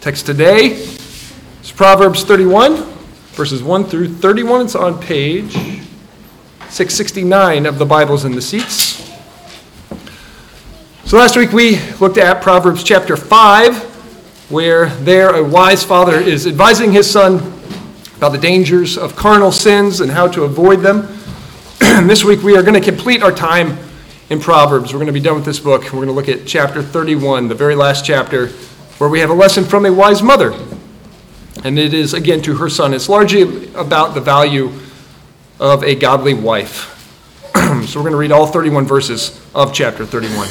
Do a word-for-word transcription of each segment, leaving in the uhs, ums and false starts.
Text today is Proverbs thirty-one, verses one through thirty-one. It's on page six sixty-nine of the Bibles in the seats. So last week we looked at Proverbs chapter five, where there a wise father is advising his son about the dangers of carnal sins and how to avoid them. This week we are going to complete our time in Proverbs. We're going to be done with this book. We're going to look at chapter thirty-one, the very last chapter, where we have a lesson from a wise mother. And it is, again, to her son. It's largely about the value of a godly wife. So we're going to read all thirty-one verses of chapter thirty-one.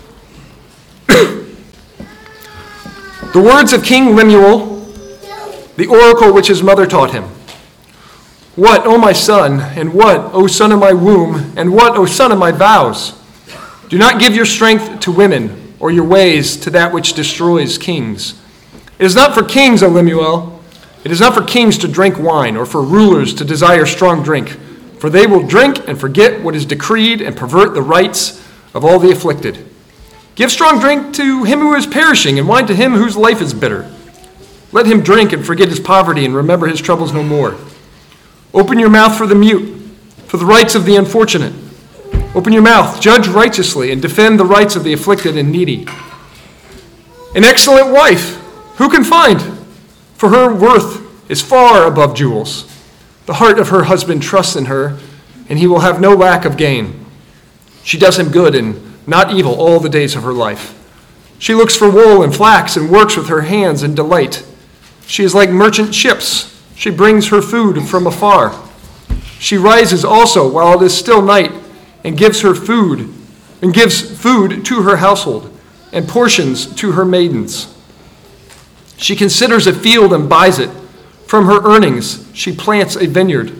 The words of King Lemuel, the oracle which his mother taught him. What, O my son, and what, O son of my womb, and what, O son of my vows? Do not give your strength to women, or your ways to that which destroys kings. It is not for kings, O Lemuel. It is not for kings to drink wine, or for rulers to desire strong drink, for they will drink and forget what is decreed and pervert the rights of all the afflicted. Give strong drink to him who is perishing, and wine to him whose life is bitter. Let him drink and forget his poverty and remember his troubles no more. Open your mouth for the mute, for the rights of the unfortunate. Open your mouth, judge righteously, and defend the rights of the afflicted and needy. An excellent wife, who can find? For her worth is far above jewels. The heart of her husband trusts in her, and he will have no lack of gain. She does him good and not evil all the days of her life. She looks for wool and flax and works with her hands in delight. She is like merchant ships. She brings her food from afar. She rises also while it is still night and gives her food and gives food to her household and portions to her maidens. She considers a field and buys it. From her earnings she plants a vineyard.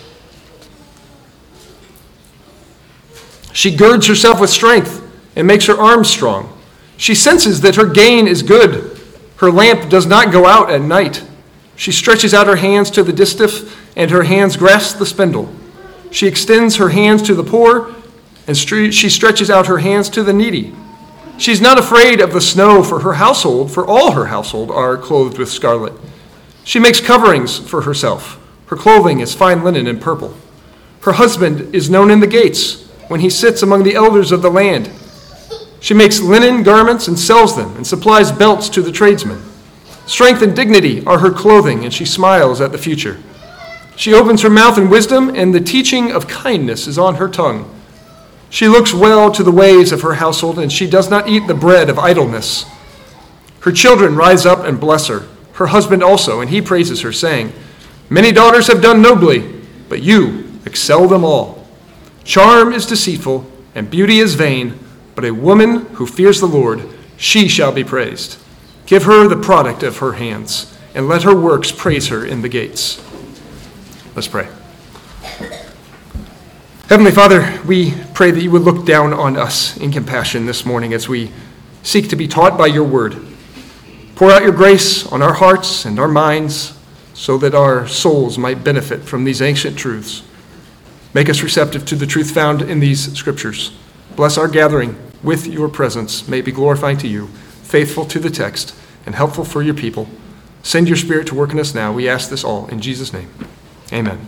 She girds herself with strength and makes her arms strong. She senses that her gain is good. Her lamp does not go out at night. She stretches out her hands to the distaff, and her hands grasp the spindle. She extends her hands to the poor, and she stretches out her hands to the needy. She is not afraid of the snow for her household, for all her household are clothed with scarlet. She makes coverings for herself. Her clothing is fine linen and purple. Her husband is known in the gates when he sits among the elders of the land. She makes linen garments and sells them, and supplies belts to the tradesmen. Strength and dignity are her clothing, and she smiles at the future. She opens her mouth in wisdom, and the teaching of kindness is on her tongue. She looks well to the ways of her household, and she does not eat the bread of idleness. Her children rise up and bless her, her husband also, and he praises her, saying, Many daughters have done nobly, but you excel them all. Charm is deceitful, and beauty is vain, but a woman who fears the Lord, she shall be praised. Give her the product of her hands, and let her works praise her in the gates. Let's pray. Heavenly Father, we pray that you would look down on us in compassion this morning as we seek to be taught by your word. Pour out your grace on our hearts and our minds so that our souls might benefit from these ancient truths. Make us receptive to the truth found in these scriptures. Bless our gathering with your presence. May it be glorifying to you, faithful to the text, and helpful for your people. Send your Spirit to work in us now. We ask this all in Jesus' name. Amen.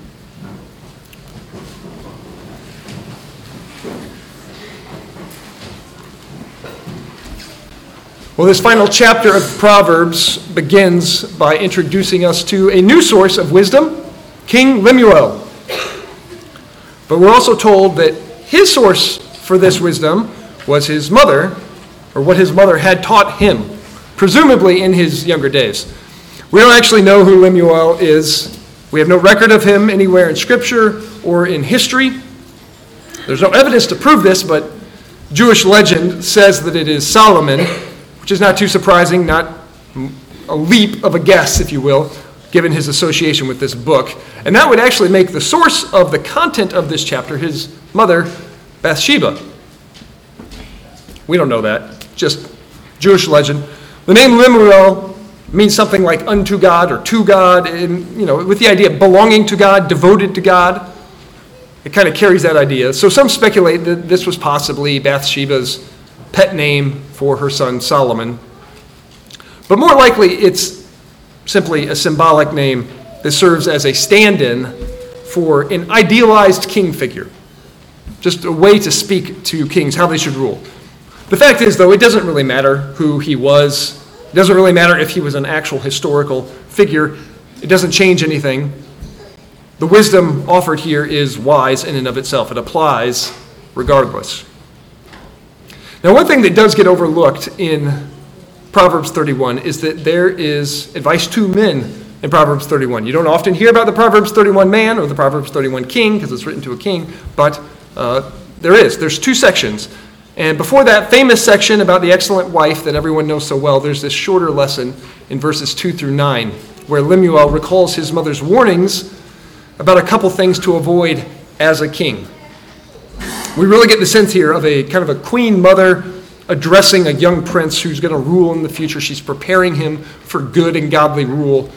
Well, this final chapter of Proverbs begins by introducing us to a new source of wisdom, King Lemuel. But we're also told that his source for this wisdom was his mother, or what his mother had taught him, presumably in his younger days. We don't actually know who Lemuel is. We have no record of him anywhere in Scripture or in history. There's no evidence to prove this, but Jewish legend says that it is Solomon, which is not too surprising, not a leap of a guess, if you will, given his association with this book. And that would actually make the source of the content of this chapter his mother, Bathsheba. We don't know that, just Jewish legend. The name Lemuel means something like unto God or to God, and, you know, with the idea of belonging to God, devoted to God. It kind of carries that idea. So some speculate that this was possibly Bathsheba's pet name for her son Solomon. But more likely, it's simply a symbolic name that serves as a stand-in for an idealized king figure. Just a way to speak to kings, how they should rule. The fact is, though, it doesn't really matter who he was. It doesn't really matter if he was an actual historical figure. It doesn't change anything. The wisdom offered here is wise in and of itself. It applies regardless. Now, one thing that does get overlooked in Proverbs thirty-one is that there is advice to men in Proverbs thirty-one. You don't often hear about the Proverbs thirty-one man or the Proverbs thirty-one king because it's written to a king, but uh, there is. There's two sections. And before that famous section about the excellent wife that everyone knows so well, there's this shorter lesson in verses two through nine where Lemuel recalls his mother's warnings about a couple things to avoid as a king. We really get the sense here of a kind of a queen mother addressing a young prince who's going to rule in the future. She's preparing him for good and godly rule.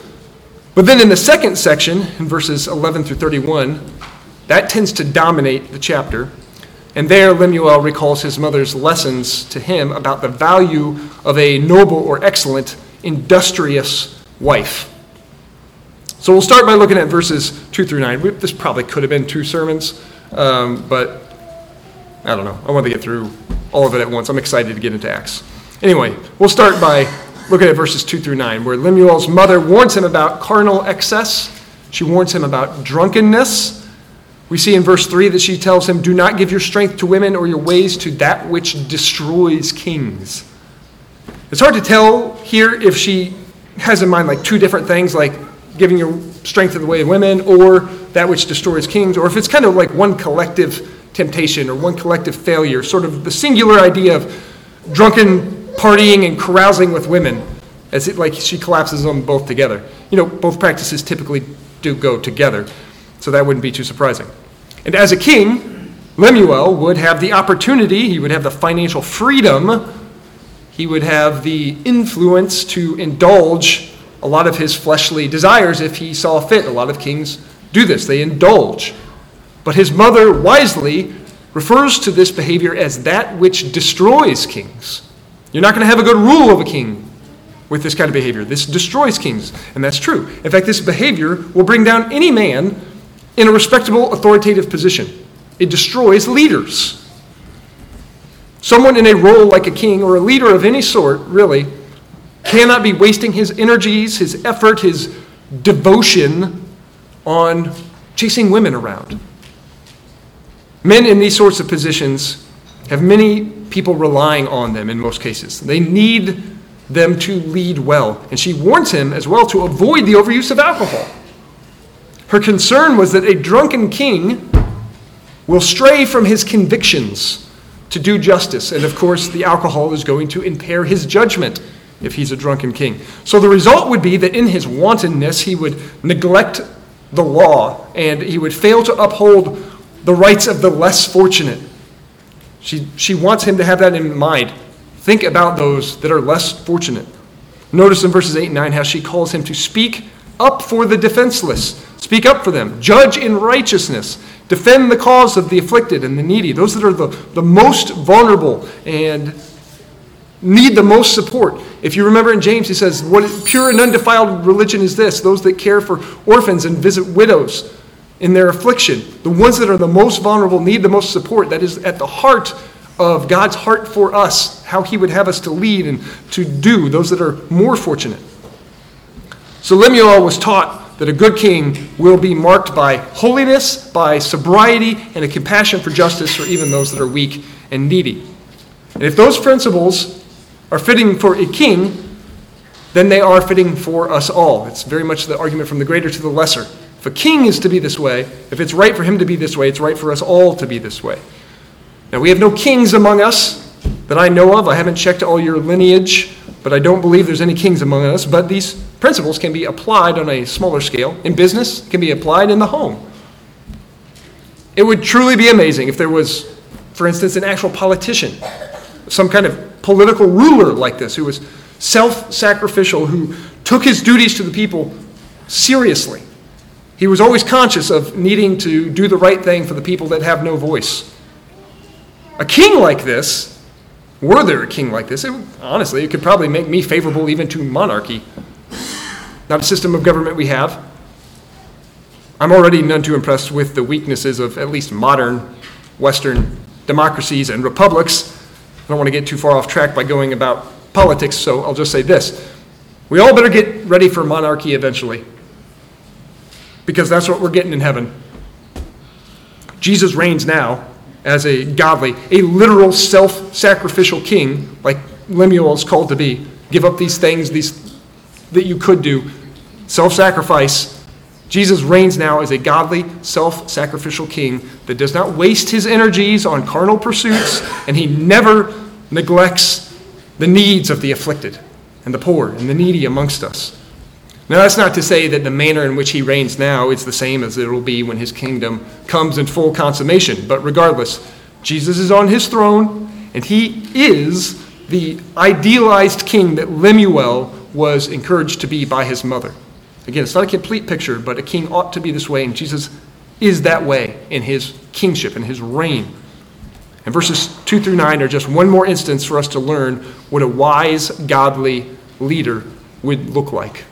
But then in the second section, in verses eleven through thirty-one, that tends to dominate the chapter. And there, Lemuel recalls his mother's lessons to him about the value of a noble or excellent, industrious wife. So we'll start by looking at verses two through nine. This probably could have been two sermons, um, but I don't know. I want to get through all of it at once. I'm excited to get into Acts. Anyway, we'll start by looking at verses two through nine, where Lemuel's mother warns him about carnal excess. She warns him about drunkenness. We see in verse three that she tells him, "Do not give your strength to women or your ways to that which destroys kings." It's hard to tell here if she has in mind like two different things, like giving your strength to the way of women or that which destroys kings, or if it's kind of like one collective temptation or one collective failure, sort of the singular idea of drunken partying and carousing with women, as it like she collapses them both together. You know, both practices typically do go together, so that wouldn't be too surprising. And as a king, Lemuel would have the opportunity, he would have the financial freedom, he would have the influence to indulge a lot of his fleshly desires if he saw fit. A lot of kings do this, they indulge. But his mother wisely refers to this behavior as that which destroys kings. You're not going to have a good rule of a king with this kind of behavior. This destroys kings, and that's true. In fact, this behavior will bring down any man in a respectable, authoritative position. It destroys leaders. Someone in a role like a king or a leader of any sort, really, cannot be wasting his energies, his effort, his devotion on chasing women around. Men in these sorts of positions have many people relying on them in most cases. They need them to lead well. And she warns him as well to avoid the overuse of alcohol. Her concern was that a drunken king will stray from his convictions to do justice. And of course, the alcohol is going to impair his judgment if he's a drunken king. So the result would be that in his wantonness, he would neglect the law and he would fail to uphold the rights of the less fortunate. She, she wants him to have that in mind. Think about those that are less fortunate. Notice in verses eight and nine how she calls him to speak up for the defenseless. Speak up for them. Judge in righteousness. Defend the cause of the afflicted and the needy. Those that are the, the most vulnerable and need the most support. If you remember in James, he says, "What pure and undefiled religion is this? Those that care for orphans and visit widows in their affliction." The ones that are the most vulnerable need the most support. That is at the heart of God's heart for us, how he would have us to lead and to do, those that are more fortunate. So Lemuel was taught that a good king will be marked by holiness, by sobriety, and a compassion for justice for even those that are weak and needy. And if those principles are fitting for a king, then they are fitting for us all. It's very much the argument from the greater to the lesser. If a king is to be this way, if it's right for him to be this way, it's right for us all to be this way. Now, we have no kings among us that I know of. I haven't checked all your lineage, but I don't believe there's any kings among us. But these principles can be applied on a smaller scale. In business, can be applied in the home. It would truly be amazing if there was, for instance, an actual politician, some kind of political ruler like this, who was self-sacrificial, who took his duties to the people seriously. He was always conscious of needing to do the right thing for the people that have no voice. A king like this were there a king like this, it, honestly, it could probably make me favorable even to monarchy. Not a system of government we have. I'm already none too impressed with the weaknesses of at least modern Western democracies and republics. I don't want to get too far off track by going about politics, so I'll just say this. We all better get ready for monarchy eventually, because that's what we're getting in heaven. Jesus reigns now as a godly, a literal self-sacrificial king, like Lemuel is called to be. Give up these things these that you could do. Self-sacrifice. Jesus reigns now as a godly, self-sacrificial king that does not waste his energies on carnal pursuits, and he never neglects the needs of the afflicted and the poor and the needy amongst us. Now, that's not to say that the manner in which he reigns now is the same as it will be when his kingdom comes in full consummation. But regardless, Jesus is on his throne, and he is the idealized king that Lemuel was encouraged to be by his mother. Again, it's not a complete picture, but a king ought to be this way, and Jesus is that way in his kingship and his reign. And verses two through nine are just one more instance for us to learn what a wise, godly leader would look like.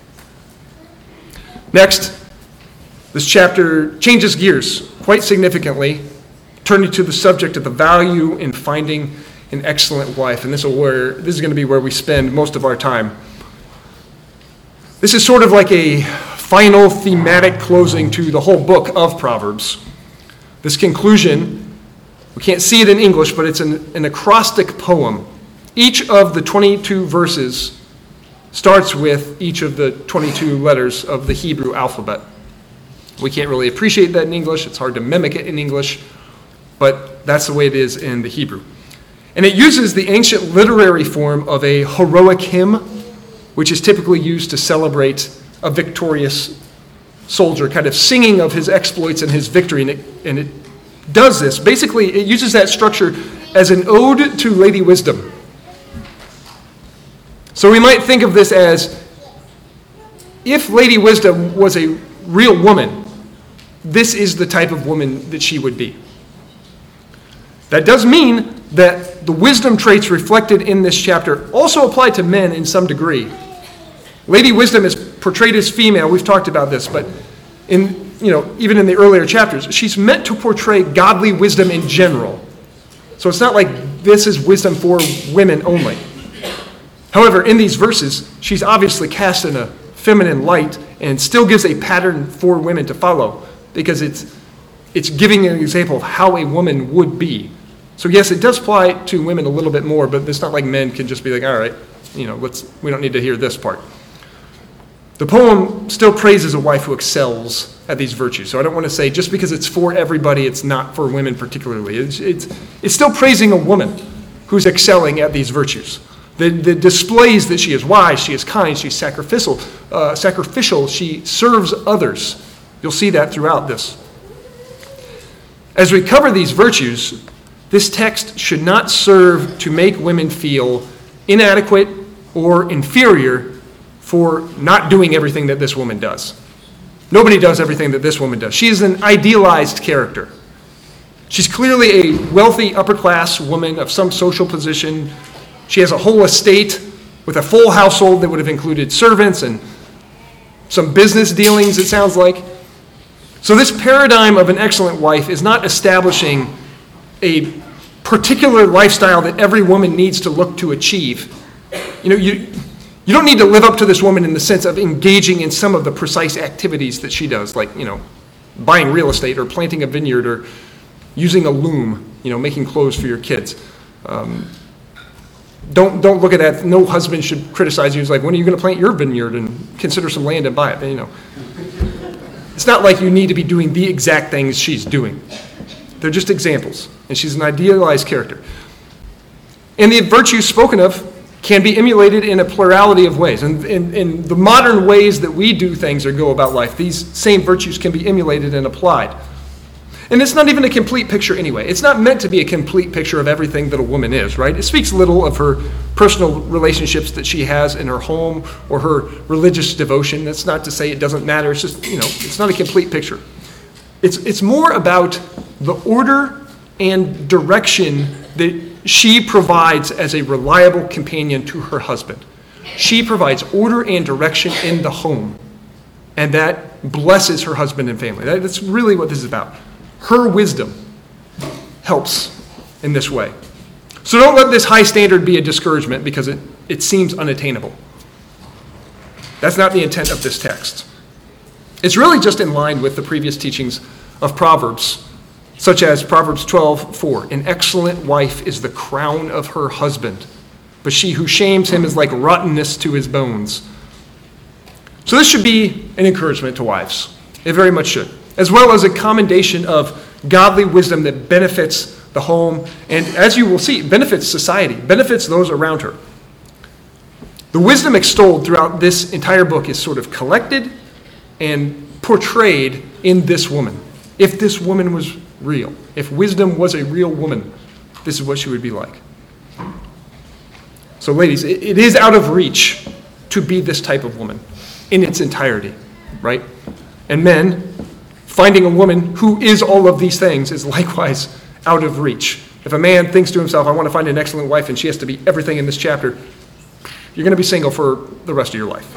Next, this chapter changes gears quite significantly, turning to the subject of the value in finding an excellent wife. And this is where this is going to be where we spend most of our time. This is sort of like a final thematic closing to the whole book of Proverbs. This conclusion, we can't see it in English, but it's an, an acrostic poem. Each of the twenty-two verses starts with each of the twenty-two letters of the Hebrew alphabet. We can't really appreciate that in English. It's hard to mimic it in English, but that's the way it is in the Hebrew. And it uses the ancient literary form of a heroic hymn, which is typically used to celebrate a victorious soldier, kind of singing of his exploits and his victory. And it, and it does this. Basically, it uses that structure as an ode to Lady Wisdom. So we might think of this as, if Lady Wisdom was a real woman, this is the type of woman that she would be. That does mean that the wisdom traits reflected in this chapter also apply to men in some degree. Lady Wisdom is portrayed as female. We've talked about this, but in you know even in the earlier chapters, she's meant to portray godly wisdom in general. So it's not like this is wisdom for women only. However, in these verses, she's obviously cast in a feminine light and still gives a pattern for women to follow, because it's it's giving an example of how a woman would be. So yes, it does apply to women a little bit more, but it's not like men can just be like, all right, you know, let's we don't need to hear this part. The poem still praises a wife who excels at these virtues. So I don't want to say just because it's for everybody, it's not for women particularly. It's it's, it's still praising a woman who's excelling at these virtues. The, the displays that she is wise, she is kind, she's sacrificial, uh, sacrificial, she serves others. You'll see that throughout this. As we cover these virtues, this text should not serve to make women feel inadequate or inferior for not doing everything that this woman does. Nobody does everything that this woman does. She is an idealized character. She's clearly a wealthy, upper-class woman of some social position. She has a whole estate with a full household that would have included servants and some business dealings, it sounds like. So this paradigm of an excellent wife is not establishing a particular lifestyle that every woman needs to look to achieve. You know, you you don't need to live up to this woman in the sense of engaging in some of the precise activities that she does, like, you know, buying real estate or planting a vineyard or using a loom, you know, making clothes for your kids. Um, don't don't look at that. No husband should criticize you. It's like, when are you going to plant your vineyard and consider some land and buy it? You know, it's not like you need to be doing the exact things she's doing. They're just examples, and she's an idealized character. And the virtues spoken of can be emulated in a plurality of ways. And in, in the modern ways that we do things or go about life, these same virtues can be emulated and applied. And it's not even a complete picture anyway. It's not meant to be a complete picture of everything that a woman is, right? It speaks little of her personal relationships that she has in her home or her religious devotion. That's not to say it doesn't matter. It's just, you know, it's not a complete picture. It's, it's more about the order and direction that she provides as a reliable companion to her husband. She provides order and direction in the home, and that blesses her husband and family. That, that's really what this is about. Her wisdom helps in this way. So don't let this high standard be a discouragement because it, it seems unattainable. That's not the intent of this text. It's really just in line with the previous teachings of Proverbs, such as Proverbs twelve four. An excellent wife is the crown of her husband, but she who shames him is like rottenness to his bones. So this should be an encouragement to wives. It very much should, as well as a commendation of godly wisdom that benefits the home, and as you will see, benefits society, benefits those around her. The wisdom extolled throughout this entire book is sort of collected and portrayed in this woman. If this woman was real, if wisdom was a real woman, this is what she would be like. So ladies, it, it is out of reach to be this type of woman in its entirety, right? And men, finding a woman who is all of these things is likewise out of reach. If a man thinks to himself, I want to find an excellent wife and she has to be everything in this chapter, you're going to be single for the rest of your life.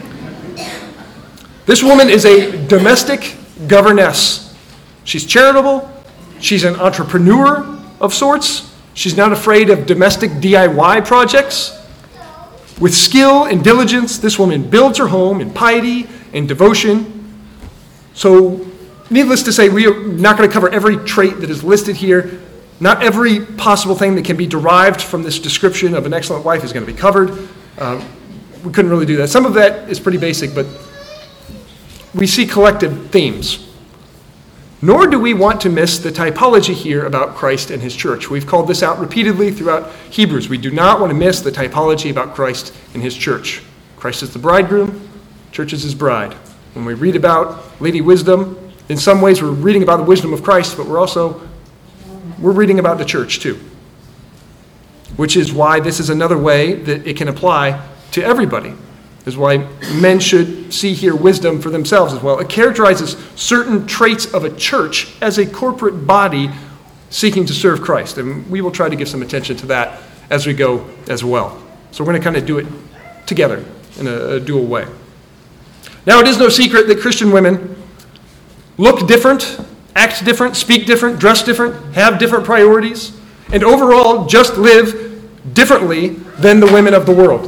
This woman is a domestic governess. She's charitable. She's an entrepreneur of sorts. She's not afraid of domestic D I Y projects. With skill and diligence, this woman builds her home in piety and devotion. So, needless to say, we are not going to cover every trait that is listed here. Not every possible thing that can be derived from this description of an excellent wife is going to be covered. Uh, we couldn't really do that. Some of that is pretty basic, but we see collective themes. Nor do we want to miss the typology here about Christ and his church. We've called this out repeatedly throughout Hebrews. We do not want to miss the typology about Christ and his church. Christ is the bridegroom, church is his bride. When we read about Lady Wisdom, in some ways we're reading about the wisdom of Christ, but we're also we're reading about the church too. Which is why this is another way that it can apply to everybody. This is why men should see here wisdom for themselves as well. It characterizes certain traits of a church as a corporate body seeking to serve Christ. And we will try to give some attention to that as we go as well. So we're going to kind of do it together in a, a dual way. Now, it is no secret that Christian women look different, act different, speak different, dress different, have different priorities, and overall just live differently than the women of the world.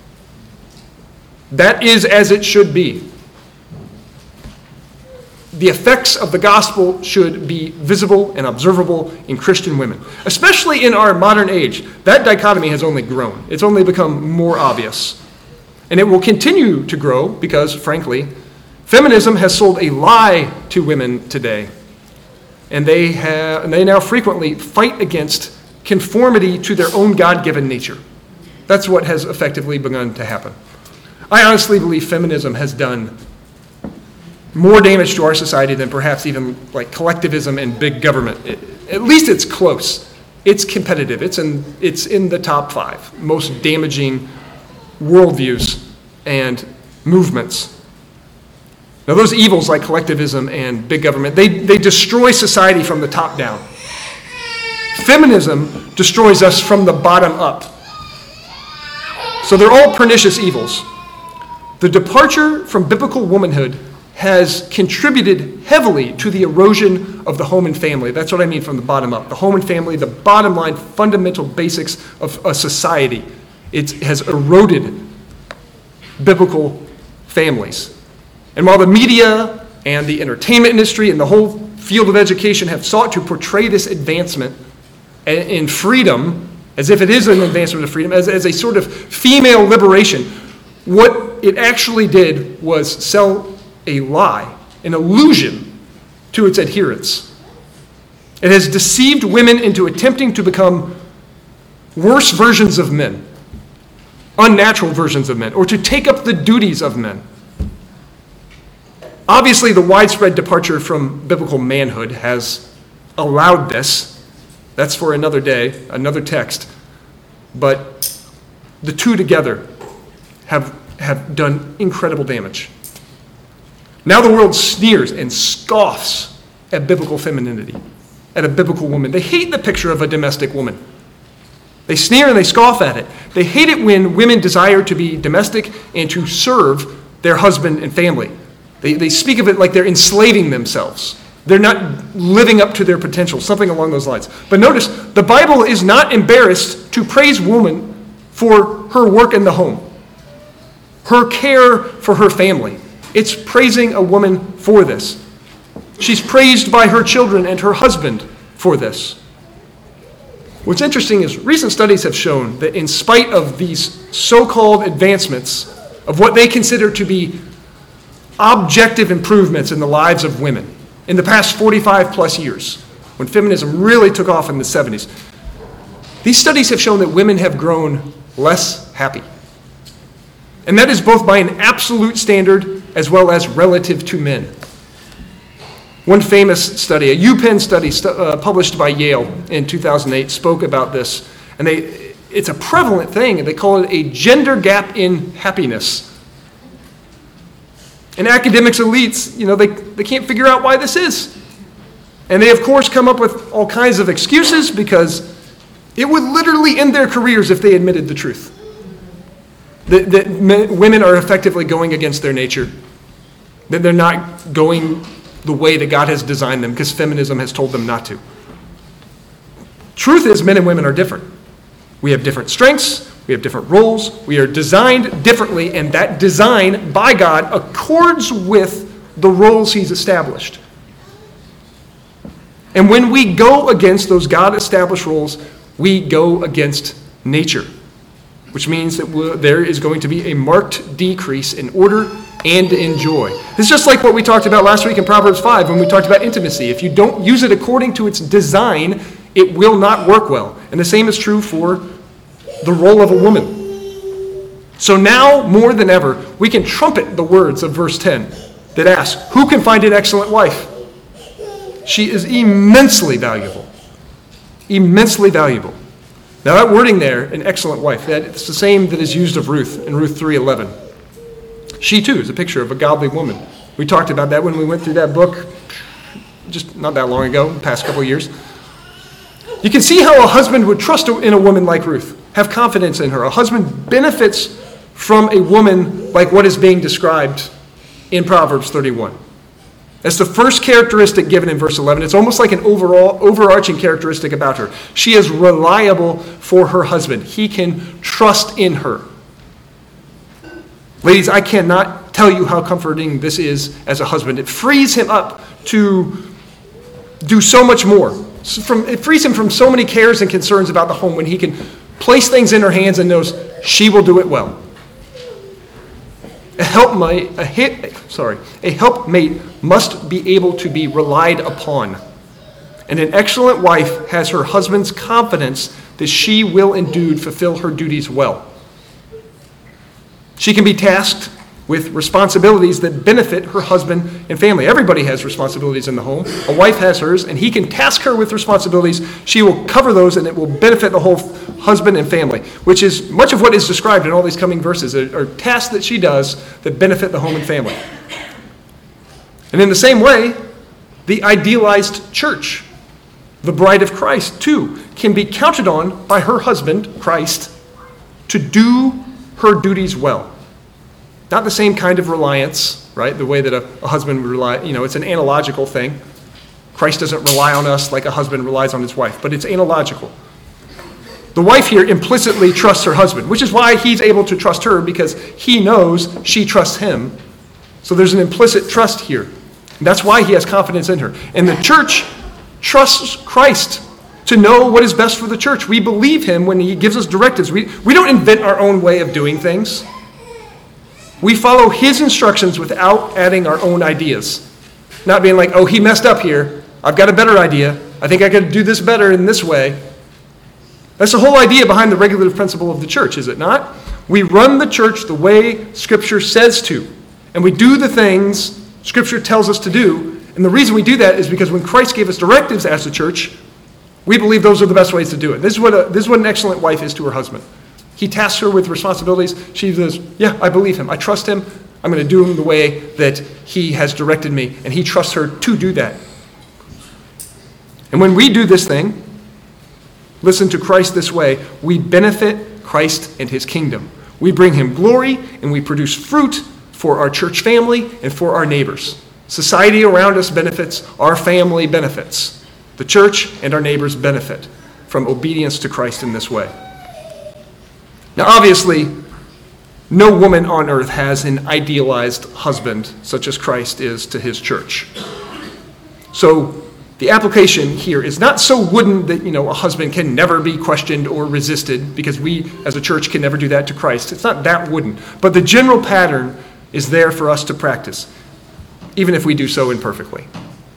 That is as it should be. The effects of the gospel should be visible and observable in Christian women, especially in our modern age. That dichotomy has only grown. It's only become more obvious. And it will continue to grow because, frankly, feminism has sold a lie to women today. And they have, and they now frequently fight against conformity to their own God-given nature. That's what has effectively begun to happen. I honestly believe feminism has done more damage to our society than perhaps even like collectivism and big government. It, at least it's close. It's competitive. It's in, it's in the top five most damaging worldviews and movements. Now those evils like collectivism and big government, they, they destroy society from the top down. Feminism destroys us from the bottom up. So they're all pernicious evils. The departure from biblical womanhood has contributed heavily to the erosion of the home and family. That's what I mean from the bottom up. The home and family, the bottom line, fundamental basics of a society. It has eroded biblical families. And while the media and the entertainment industry and the whole field of education have sought to portray this advancement in freedom, as if it is an advancement of freedom, as, as a sort of female liberation, what it actually did was sell a lie, an illusion to its adherents. It has deceived women into attempting to become worse versions of men, unnatural versions of men, or to take up the duties of men. Obviously, the widespread departure from biblical manhood has allowed this. That's for another day, another text. But the two together have, have done incredible damage. Now the world sneers and scoffs at biblical femininity, at a biblical woman. They hate the picture of a domestic woman. They sneer and they scoff at it. They hate it when women desire to be domestic and to serve their husband and family. They, they speak of it like they're enslaving themselves. They're not living up to their potential, something along those lines. But notice, the Bible is not embarrassed to praise woman for her work in the home, her care for her family. It's praising a woman for this. She's praised by her children and her husband for this. What's interesting is recent studies have shown that in spite of these so-called advancements of what they consider to be objective improvements in the lives of women in the past forty-five plus years, when feminism really took off in the seventies, these studies have shown that women have grown less happy. And that is both by an absolute standard as well as relative to men. One famous study, a UPenn study stu- uh, published by Yale in two thousand eight, spoke about this. And they, it's a prevalent thing, and they call it a gender gap in happiness. And academics, elites, you know, they, they can't figure out why this is. And they, of course, come up with all kinds of excuses because it would literally end their careers if they admitted the truth. That, that men, women are effectively going against their nature. That they're not going the way that God has designed them because feminism has told them not to. Truth is, men and women are different. We have different strengths. We have different roles. We are designed differently, and that design by God accords with the roles he's established. And when we go against those God-established roles, we go against nature, which means that we'll, there is going to be a marked decrease in order and in joy. It's just like what we talked about last week in Proverbs five when we talked about intimacy. If you don't use it according to its design, it will not work well. And the same is true for the role of a woman. So now, more than ever, we can trumpet the words of verse ten that ask, who can find an excellent wife? She is immensely valuable. Immensely valuable. Now that wording there, an excellent wife, that it's the same that is used of Ruth in Ruth three eleven. She too is a picture of a godly woman. We talked about that when we went through that book just not that long ago, the past couple of years. You can see how a husband would trust in a woman like Ruth, have confidence in her. A husband benefits from a woman like what is being described in Proverbs thirty-one. That's the first characteristic given in verse eleven. It's almost like an overall overarching characteristic about her. She is reliable for her husband. He can trust in her. Ladies, I cannot tell you how comforting this is as a husband. It frees him up to do so much more. So from, it frees him from so many cares and concerns about the home when he can place things in her hands and knows she will do it well. A helpmate, a hit, sorry, a helpmate must be able to be relied upon. And an excellent wife has her husband's confidence that she will indeed fulfill her duties well. She can be tasked with responsibilities that benefit her husband and family. Everybody has responsibilities in the home. A wife has hers, and he can task her with responsibilities. She will cover those, and it will benefit the whole husband and family, which is much of what is described in all these coming verses, are, are tasks that she does that benefit the home and family. And in the same way, the idealized church, the bride of Christ, too, can be counted on by her husband, Christ, to do her duties well. Not the same kind of reliance, right? The way that a, a husband would rely, you know, it's an analogical thing. Christ doesn't rely on us like a husband relies on his wife, but it's analogical. The wife here implicitly trusts her husband, which is why he's able to trust her, because he knows she trusts him. So there's an implicit trust here. And that's why he has confidence in her. And the church trusts Christ to know what is best for the church. We believe him when he gives us directives. We, we don't invent our own way of doing things. We follow his instructions without adding our own ideas. Not being like, oh, he messed up here. I've got a better idea. I think I could do this better in this way. That's the whole idea behind the regulative principle of the church, is it not? We run the church the way Scripture says to. And we do the things Scripture tells us to do. And the reason we do that is because when Christ gave us directives as the church, we believe those are the best ways to do it. This is what a, this is what an excellent wife is to her husband. He tasks her with responsibilities. She says, yeah, I believe him. I trust him. I'm going to do him the way that he has directed me. And he trusts her to do that. And when we do this thing, listen to Christ this way, we benefit Christ and his kingdom. We bring him glory, and we produce fruit for our church family and for our neighbors. Society around us benefits, our family benefits. The church and our neighbors benefit from obedience to Christ in this way. Now, obviously, no woman on earth has an idealized husband such as Christ is to his church. So the application here is not so wooden that, you know, a husband can never be questioned or resisted, because we as a church can never do that to Christ. It's not that wooden. But the general pattern is there for us to practice, even if we do so imperfectly.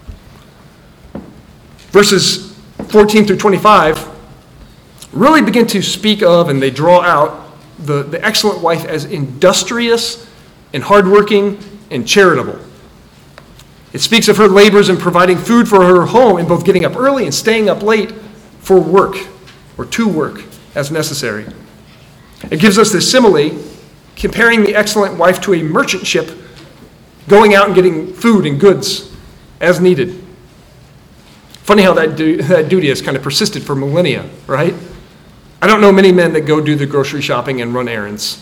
Verses fourteen through twenty-five really begin to speak of, and they draw out, the, the excellent wife as industrious and hardworking and charitable. It speaks of her labors in providing food for her home, and both getting up early and staying up late for work, or to work as necessary. It gives us this simile, comparing the excellent wife to a merchant ship going out and getting food and goods as needed. Funny how that, du- that duty has kind of persisted for millennia, right? I don't know many men that go do the grocery shopping and run errands.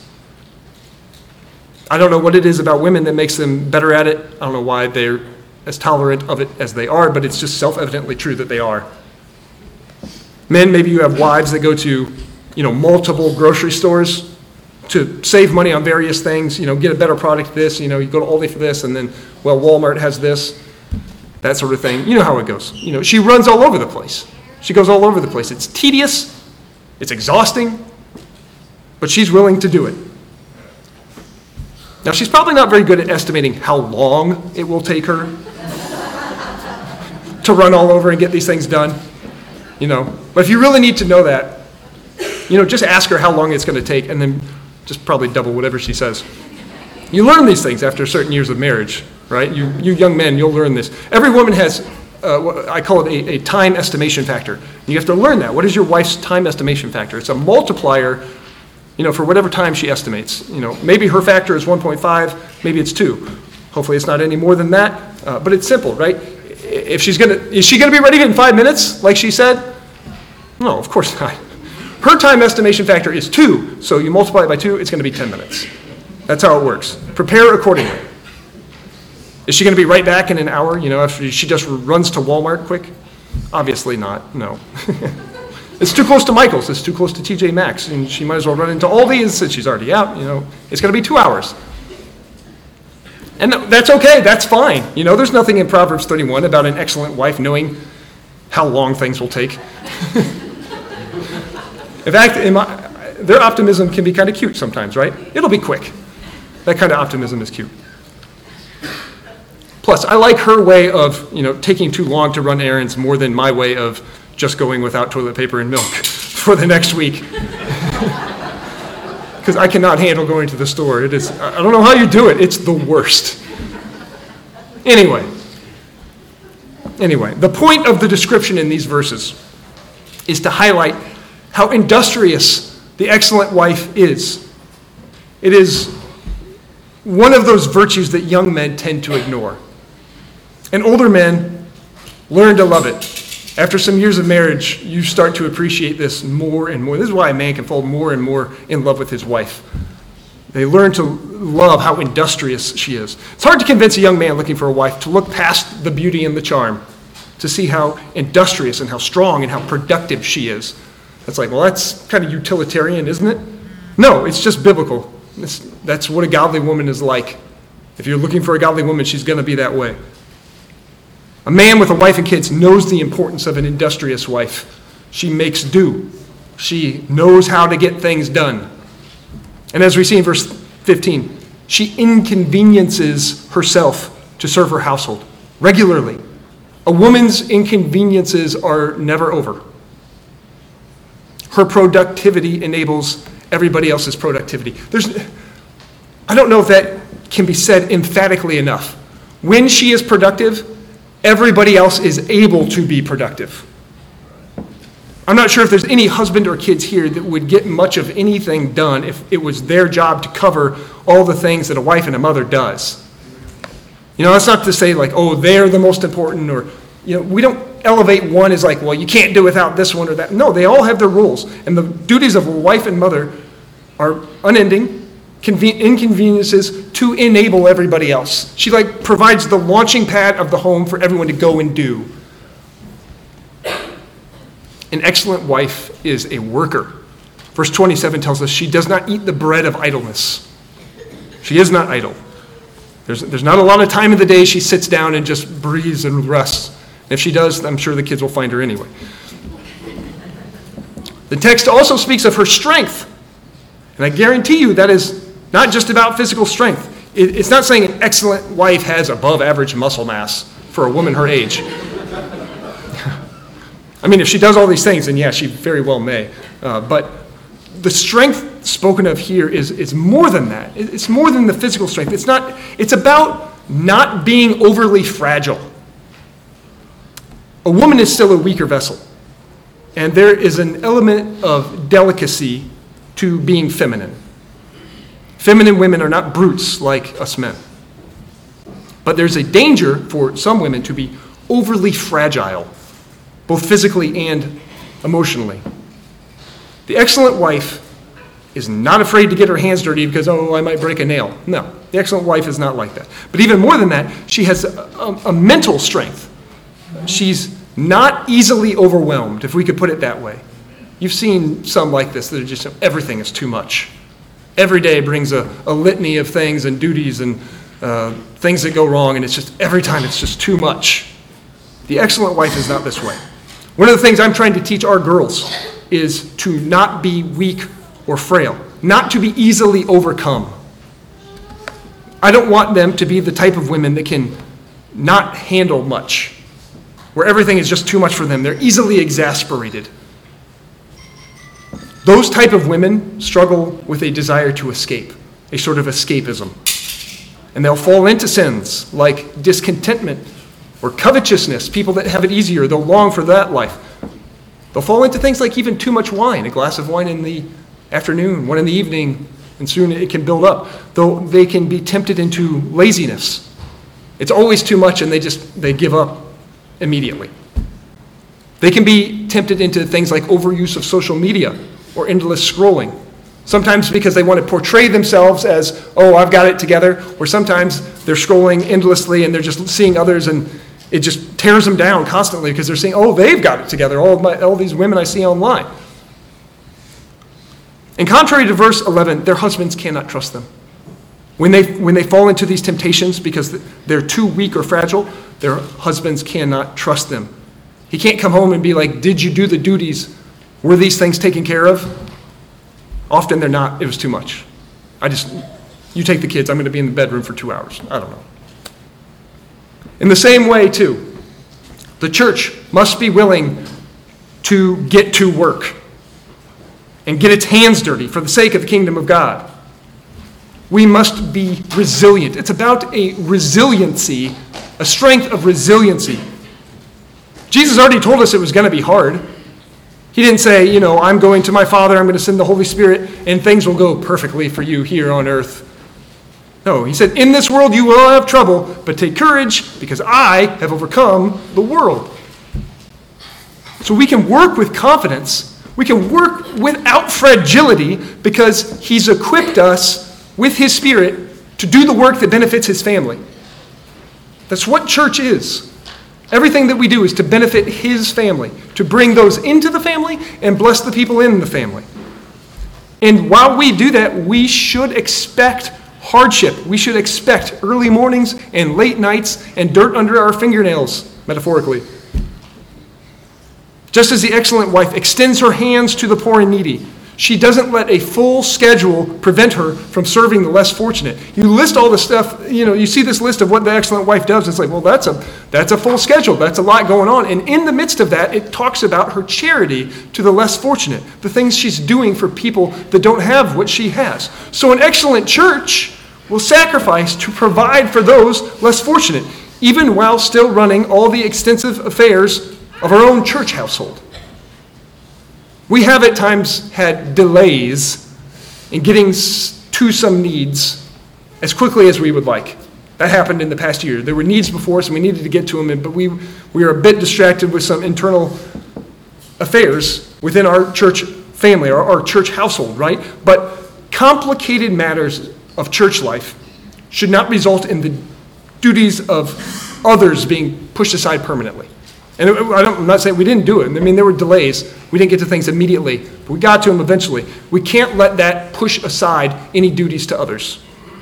I don't know what it is about women that makes them better at it. I don't know why they're as tolerant of it as they are, but it's just self-evidently true that they are. Men, maybe you have wives that go to, you know, multiple grocery stores to save money on various things, you know, get a better product this, you know, you go to Aldi for this, and then, well, Walmart has this, that sort of thing. You know how it goes. You know, she runs all over the place. She goes all over the place. It's tedious, it's exhausting, but she's willing to do it. Now, she's probably not very good at estimating how long it will take her to run all over and get these things done, you know. But if you really need to know that, you know, just ask her how long it's going to take, and then just probably double whatever she says. You learn these things after certain years of marriage, right? You, you young men, you'll learn this. Every woman has, uh, what I call it a, a time estimation factor. And you have to learn that. What is your wife's time estimation factor? It's a multiplier, you know, for whatever time she estimates. You know, maybe her factor is one point five, maybe it's two. Hopefully it's not any more than that, uh, but it's simple, right? If she's gonna, is she gonna be ready in five minutes, like she said? No, of course not. Her time estimation factor is two, so you multiply it by two, it's gonna be ten minutes. That's how it works. Prepare accordingly. Is she gonna be right back in an hour, you know, after she just runs to Walmart quick? Obviously not, no. It's too close to Michael's, it's too close to T J Maxx, and she might as well run into Aldi, and since she's already out, you know, it's gonna be two hours. And that's okay, that's fine. You know, there's nothing in Proverbs thirty-one about an excellent wife knowing how long things will take. In fact, in my, their optimism can be kind of cute sometimes, right? It'll be quick. That kind of optimism is cute. Plus, I like her way of, you know, taking too long to run errands more than my way of just going without toilet paper and milk for the next week. Because I cannot handle going to the store. It is, I don't know how you do it. It's the worst. Anyway. Anyway, the point of the description in these verses is to highlight how industrious the excellent wife is. It is one of those virtues that young men tend to ignore. And older men learn to love it. After some years of marriage, you start to appreciate this more and more. This is why a man can fall more and more in love with his wife. They learn to love how industrious she is. It's hard to convince a young man looking for a wife to look past the beauty and the charm, to see how industrious and how strong and how productive she is. It's like, well, that's kind of utilitarian, isn't it? No, it's just biblical. It's, that's what a godly woman is like. If you're looking for a godly woman, she's going to be that way. A man with a wife and kids knows the importance of an industrious wife. She makes do. She knows how to get things done. And as we see in verse fifteen, she inconveniences herself to serve her household regularly. A woman's inconveniences are never over. Her productivity enables everybody else's productivity. There's, I don't know if that can be said emphatically enough. When she is productive, everybody else is able to be productive. I'm not sure if there's any husband or kids here that would get much of anything done if it was their job to cover all the things that a wife and a mother does. You know, that's not to say like, oh, they're the most important, or, you know, we don't, elevate one as like, well, you can't do without this one or that. No, they all have their roles. And the duties of a wife and mother are unending, conven- inconveniences to enable everybody else. She like provides the launching pad of the home for everyone to go and do. An excellent wife is a worker. Verse twenty-seven tells us she does not eat the bread of idleness. She is not idle. There's, there's not a lot of time in the day she sits down and just breathes and rests. If she does, I'm sure the kids will find her anyway. The text also speaks of her strength. And I guarantee you that is not just about physical strength. It, it's not saying an excellent wife has above average muscle mass for a woman her age. I mean, if she does all these things, then yeah, she very well may. Uh, but the strength spoken of here is, is more than that. It's more than the physical strength. It's not. It's about not being overly fragile. A woman is still a weaker vessel. And there is an element of delicacy to being feminine. Feminine women are not brutes like us men. But there's a danger for some women to be overly fragile, both physically and emotionally. The excellent wife is not afraid to get her hands dirty because, oh, I might break a nail. No, the excellent wife is not like that. But even more than that, she has a, a, a mental strength. She's not easily overwhelmed, if we could put it that way. You've seen some like this that are just, everything is too much. Every day brings a, a litany of things and duties and uh, things that go wrong, and it's just, every time it's just too much. The excellent wife is not this way. One of the things I'm trying to teach our girls is to not be weak or frail, not to be easily overcome. I don't want them to be the type of women that can not handle much, where everything is just too much for them. They're easily exasperated. Those type of women struggle with a desire to escape, a sort of escapism. And they'll fall into sins like discontentment or covetousness, people that have it easier, they'll long for that life. They'll fall into things like even too much wine, a glass of wine in the afternoon, one in the evening, and soon it can build up. Though they can be tempted into laziness. It's always too much and they just, they give up immediately. They can be tempted into things like overuse of social media or endless scrolling. Sometimes because they want to portray themselves as, oh, I've got it together, or sometimes they're scrolling endlessly and they're just seeing others and it just tears them down constantly because they're saying, oh, they've got it together, all, of my, all these women I see online. And contrary to verse eleven, their husbands cannot trust them. When they, when they fall into these temptations because they're too weak or fragile, their husbands cannot trust them. He can't come home and be like, did you do the duties? Were these things taken care of? Often they're not. It was too much. I just, you take the kids, I'm going to be in the bedroom for two hours. I don't know. In the same way, too, the church must be willing to get to work and get its hands dirty for the sake of the kingdom of God. We must be resilient. It's about a resiliency, a strength of resiliency. Jesus already told us it was going to be hard. He didn't say, you know, I'm going to my Father, I'm going to send the Holy Spirit, and things will go perfectly for you here on earth. No, he said, in this world you will have trouble, but take courage because I have overcome the world. So we can work with confidence. We can work without fragility because he's equipped us with his Spirit to do the work that benefits his family. That's what church is. Everything that we do is to benefit his family, to bring those into the family and bless the people in the family. And while we do that, we should expect hardship. We should expect early mornings and late nights and dirt under our fingernails, metaphorically. Just as the excellent wife extends her hands to the poor and needy, she doesn't let a full schedule prevent her from serving the less fortunate. You list all the stuff, you know, you see this list of what the excellent wife does. It's like, well, that's a that's a full schedule. That's a lot going on. And in the midst of that, it talks about her charity to the less fortunate, the things she's doing for people that don't have what she has. So an excellent church will sacrifice to provide for those less fortunate, even while still running all the extensive affairs of our own church household. We have at times had delays in getting to some needs as quickly as we would like. That happened in the past year. There were needs before us, and we needed to get to them, but we, we were a bit distracted with some internal affairs within our church family, our, our church household, right? But complicated matters of church life should not result in the duties of others being pushed aside permanently. And I don't, I'm not saying we didn't do it. I mean, there were delays. We didn't get to things immediately, but we got to them eventually. We can't let that push aside any duties to others.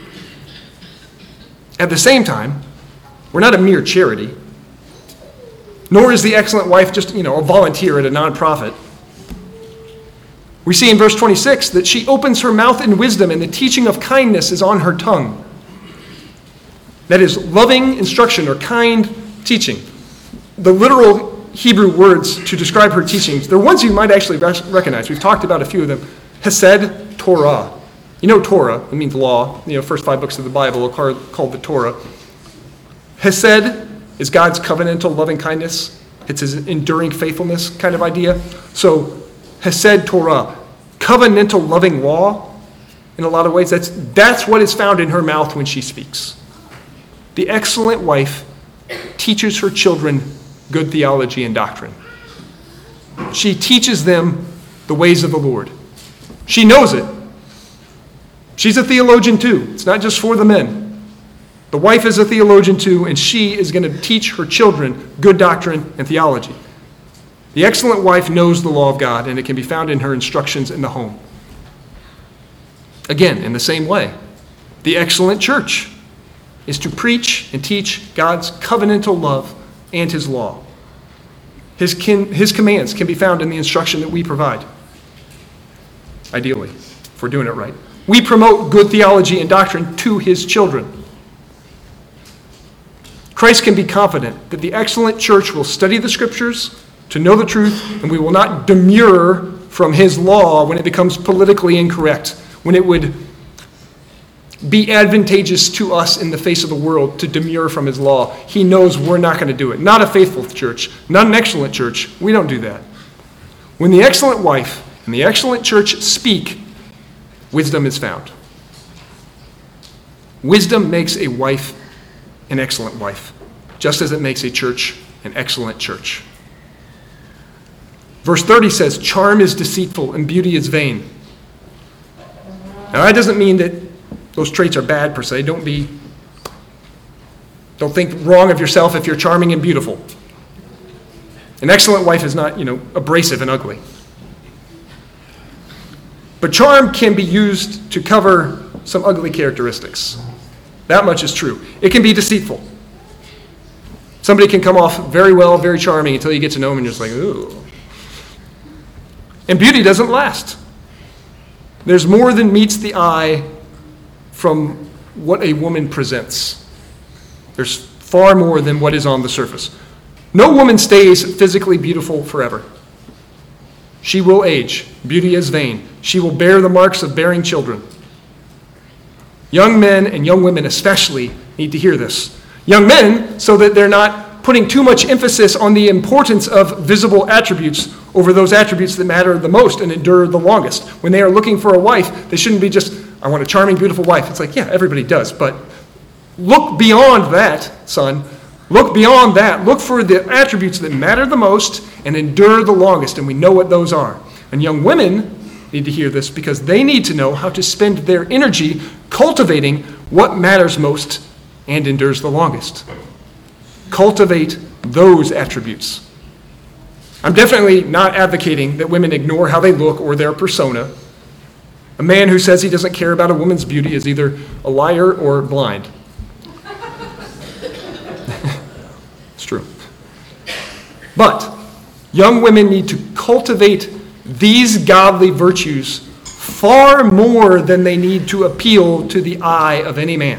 At the same time, we're not a mere charity, nor is the excellent wife just, you know, a volunteer at a nonprofit. We see in verse twenty-six that she opens her mouth in wisdom, and the teaching of kindness is on her tongue. That is loving instruction or kind teaching. The literal Hebrew words to describe her teachings, they're ones you might actually recognize. We've talked about a few of them. Hesed, Torah. You know Torah, it means law. You know, first five books of the Bible are called the Torah. Hesed is God's covenantal loving kindness. It's his enduring faithfulness kind of idea. So, Hesed Torah, covenantal loving law, in a lot of ways, that's, that's what is found in her mouth when she speaks. The excellent wife teaches her children good theology and doctrine. She teaches them the ways of the Lord. She knows it. She's a theologian too. It's not just for the men. The wife is a theologian too, and she is going to teach her children good doctrine and theology. The excellent wife knows the law of God, and it can be found in her instructions in the home. Again, in the same way, the excellent church is to preach and teach God's covenantal love and his law. His, kin, his commands can be found in the instruction that we provide, ideally, if we're doing it right. We promote good theology and doctrine to his children. Christ can be confident that the excellent church will study the scriptures to know the truth, and we will not demur from his law when it becomes politically incorrect, when it would be advantageous to us in the face of the world to demur from his law. He knows we're not going to do it. Not a faithful church, not an excellent church. We don't do that. When the excellent wife and the excellent church speak, wisdom is found. Wisdom makes a wife an excellent wife, just as it makes a church an excellent church. Verse thirty says, charm is deceitful and beauty is vain. Now that doesn't mean that those traits are bad per se. Don't be, don't think wrong of yourself if you're charming and beautiful. An excellent wife is not, you know, abrasive and ugly. But charm can be used to cover some ugly characteristics. That much is true. It can be deceitful. Somebody can come off very well, very charming until you get to know them and you're just like, ooh. And beauty doesn't last. There's more than meets the eye from what a woman presents. There's far more than what is on the surface. No woman stays physically beautiful forever. She will age. Beauty is vain. She will bear the marks of bearing children. Young men and young women especially need to hear this. Young men, so that they're not putting too much emphasis on the importance of visible attributes over those attributes that matter the most and endure the longest. When they are looking for a wife, they shouldn't be just, I want a charming, beautiful wife. It's like, yeah, everybody does, but look beyond that, son. Look beyond that. Look for the attributes that matter the most and endure the longest, and we know what those are. And young women need to hear this because they need to know how to spend their energy cultivating what matters most and endures the longest. Cultivate those attributes. I'm definitely not advocating that women ignore how they look or their persona. A man who says he doesn't care about a woman's beauty is either a liar or blind. It's true. But young women need to cultivate these godly virtues far more than they need to appeal to the eye of any man.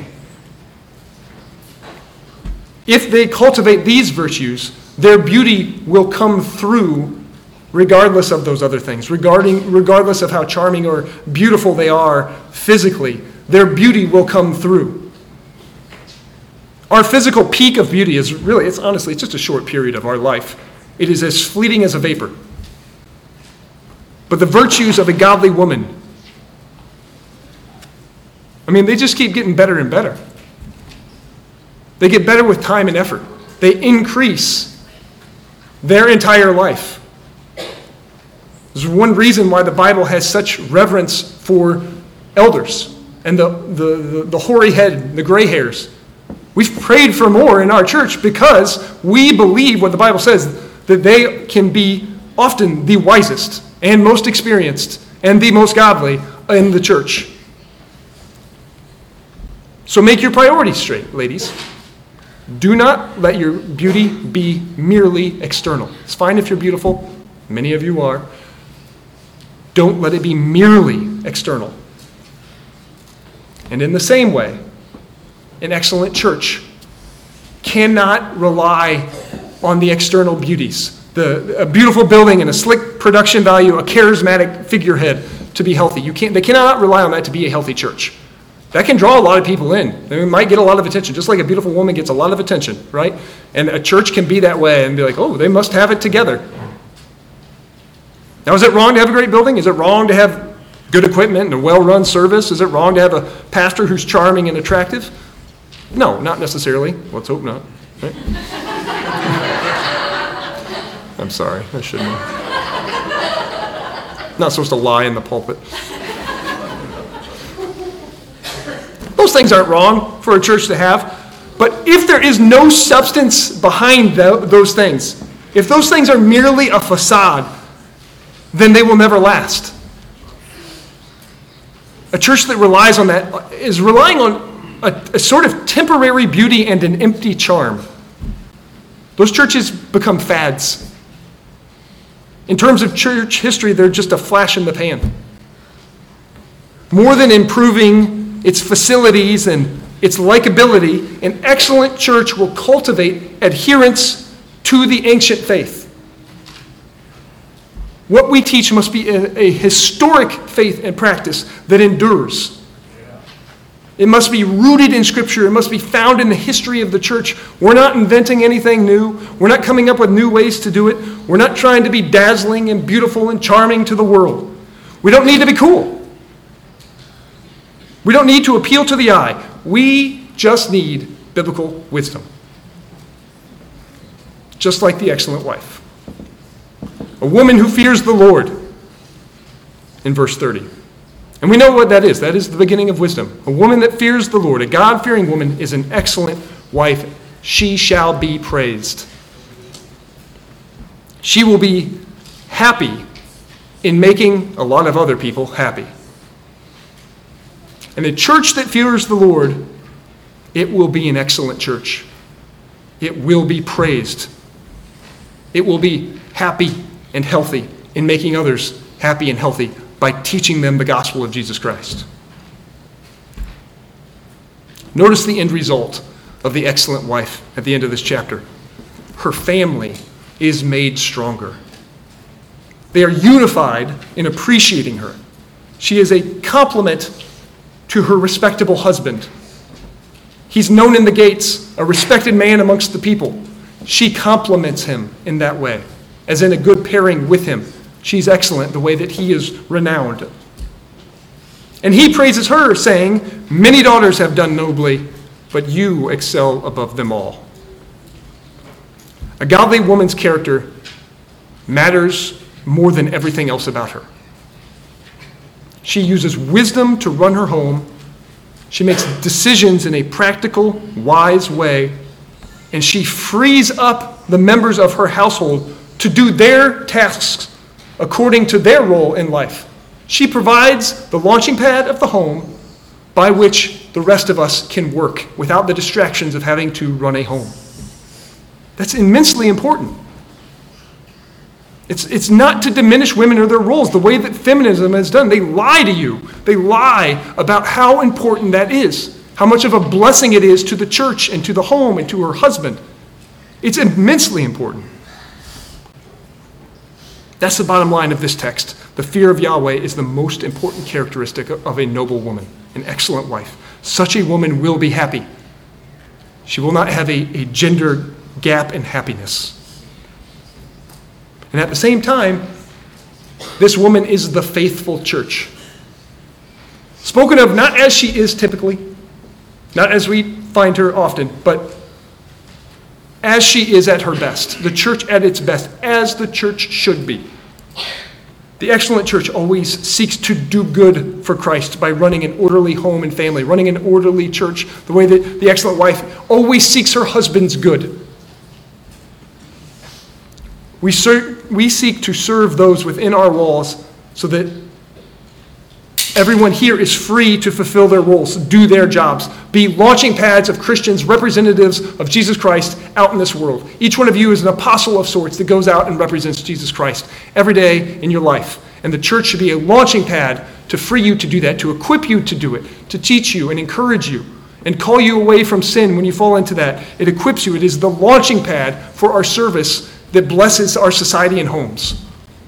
If they cultivate these virtues, their beauty will come through regardless of those other things, regarding, regardless of how charming or beautiful they are physically. Their beauty will come through. Our physical peak of beauty is really, it's honestly, it's just a short period of our life. It is as fleeting as a vapor. But the virtues of a godly woman, I mean, they just keep getting better and better. They get better with time and effort. They increase their entire life. There's one reason why the Bible has such reverence for elders and the, the, the, the hoary head, the gray hairs. We've prayed for more in our church because we believe what the Bible says, that they can be often the wisest and most experienced and the most godly in the church. So make your priorities straight, ladies. Do not let your beauty be merely external. It's fine if you're beautiful. Many of you are. Don't let it be merely external. And in the same way, an excellent church cannot rely on the external beauties. The, a beautiful building and a slick production value, a charismatic figurehead to be healthy. You can't, they cannot rely on that to be a healthy church. That can draw a lot of people in. They might get a lot of attention, just like a beautiful woman gets a lot of attention, right? And a church can be that way and be like, oh, they must have it together. Now, is it wrong to have a great building? Is it wrong to have good equipment and a well-run service? Is it wrong to have a pastor who's charming and attractive? No, not necessarily. Let's hope not. Right? I'm sorry. I shouldn't have. Not supposed to lie in the pulpit. Those things aren't wrong for a church to have. But if there is no substance behind the, those things, if those things are merely a facade, then they will never last. A church that relies on that is relying on a, a sort of temporary beauty and an empty charm. Those churches become fads. In terms of church history, they're just a flash in the pan. More than improving its facilities and its likability, an excellent church will cultivate adherence to the ancient faith. What we teach must be a, a historic faith and practice that endures. It must be rooted in Scripture. It must be found in the history of the church. We're not inventing anything new. We're not coming up with new ways to do it. We're not trying to be dazzling and beautiful and charming to the world. We don't need to be cool. We don't need to appeal to the eye. We just need biblical wisdom. Just like the excellent wife. A woman who fears the Lord, in verse thirty. And we know what that is. That is the beginning of wisdom. A woman that fears the Lord, a God-fearing woman, is an excellent wife. She shall be praised. She will be happy in making a lot of other people happy. And a church that fears the Lord, it will be an excellent church. It will be praised. It will be happy and healthy in making others happy and healthy by teaching them the gospel of Jesus Christ. Notice the end result of the excellent wife at the end of this chapter. Her family is made stronger. They are unified in appreciating her. She is a complement to her respectable husband. He's known in the gates, a respected man amongst the people. She compliments him in that way, as in a good pairing with him. She's excellent the way that he is renowned. And he praises her, saying, many daughters have done nobly, but you excel above them all. A godly woman's character matters more than everything else about her. She uses wisdom to run her home. She makes decisions in a practical, wise way. And she frees up the members of her household to do their tasks according to their role in life. She provides the launching pad of the home by which the rest of us can work without the distractions of having to run a home. That's immensely important. It's, it's not to diminish women or their roles the way that feminism has done. They lie to you. They lie about how important that is, how much of a blessing it is to the church and to the home and to her husband. It's immensely important. That's the bottom line of this text. The fear of Yahweh is the most important characteristic of a noble woman, an excellent wife. Such a woman will be happy. She will not have a, a gender gap in happiness. And at the same time, this woman is the faithful church. Spoken of not as she is typically, not as we find her often, but as she is at her best, the church at its best, as the church should be. The excellent church always seeks to do good for Christ by running an orderly home and family, running an orderly church, the way that the excellent wife always seeks her husband's good. We, ser- we seek to serve those within our walls so that everyone here is free to fulfill their roles, do their jobs, be launching pads of Christians, representatives of Jesus Christ out in this world. Each one of you is an apostle of sorts that goes out and represents Jesus Christ every day in your life. And the church should be a launching pad to free you to do that, to equip you to do it, to teach you and encourage you and call you away from sin when you fall into that. It equips you. It is the launching pad for our service that blesses our society and homes.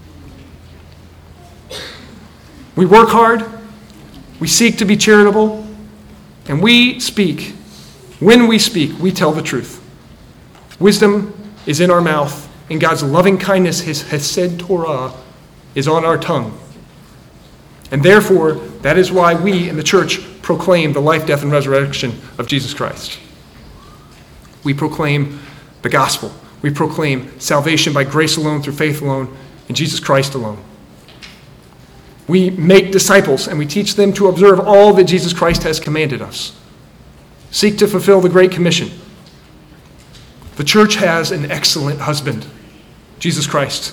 We work hard. We seek to be charitable, and we speak. When we speak, we tell the truth. Wisdom is in our mouth, and God's loving kindness, his Hesed Torah, is on our tongue. And therefore, that is why we in the church proclaim the life, death, and resurrection of Jesus Christ. We proclaim the gospel. We proclaim salvation by grace alone, through faith alone, in Jesus Christ alone. We make disciples and we teach them to observe all that Jesus Christ has commanded us. Seek to fulfill the Great Commission. The church has an excellent husband, Jesus Christ.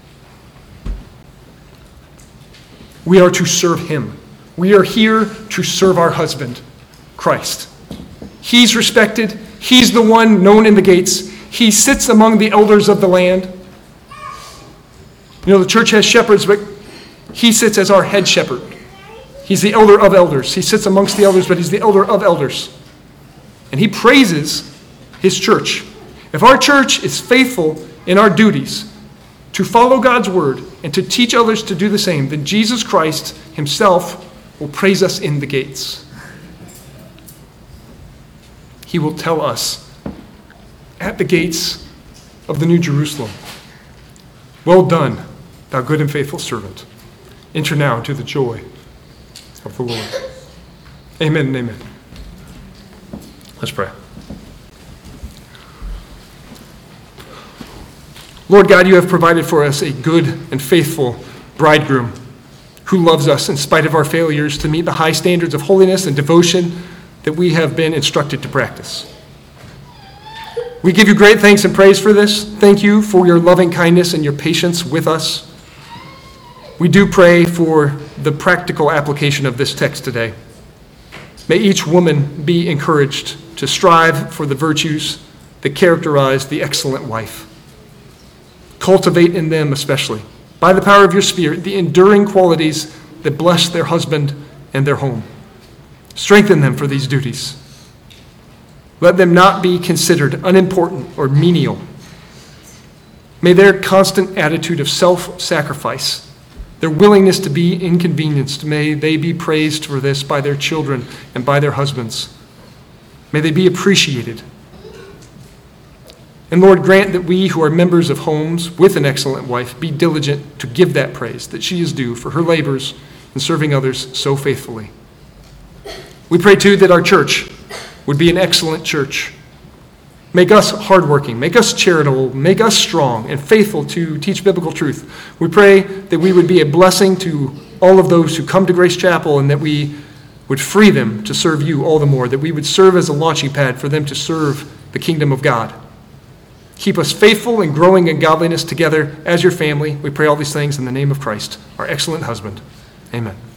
We are to serve him. We are here to serve our husband, Christ. He's respected. He's the one known in the gates. He sits among the elders of the land. You know, the church has shepherds, but he sits as our head shepherd. He's the elder of elders. He sits amongst the elders, but he's the elder of elders. And he praises his church. If our church is faithful in our duties to follow God's word and to teach others to do the same, then Jesus Christ himself will praise us in the gates. He will tell us at the gates of the New Jerusalem, "Well done, thou good and faithful servant. Enter now into the joy of the Lord." Amen and amen. Let's pray. Lord God, you have provided for us a good and faithful bridegroom who loves us in spite of our failures to meet the high standards of holiness and devotion that we have been instructed to practice. We give you great thanks and praise for this. Thank you for your loving kindness and your patience with us. We do pray for the practical application of this text today. May each woman be encouraged to strive for the virtues that characterize the excellent wife. Cultivate in them especially, by the power of your Spirit, the enduring qualities that bless their husband and their home. Strengthen them for these duties. Let them not be considered unimportant or menial. May their constant attitude of self-sacrifice, their willingness to be inconvenienced, may they be praised for this by their children and by their husbands. May they be appreciated. And Lord, grant that we who are members of homes with an excellent wife be diligent to give that praise that she is due for her labors in serving others so faithfully. We pray too that our church would be an excellent church. Make us hardworking, make us charitable, make us strong and faithful to teach biblical truth. We pray that we would be a blessing to all of those who come to Grace Chapel and that we would free them to serve you all the more, that we would serve as a launching pad for them to serve the kingdom of God. Keep us faithful and growing in godliness together as your family. We pray all these things in the name of Christ, our excellent husband. Amen.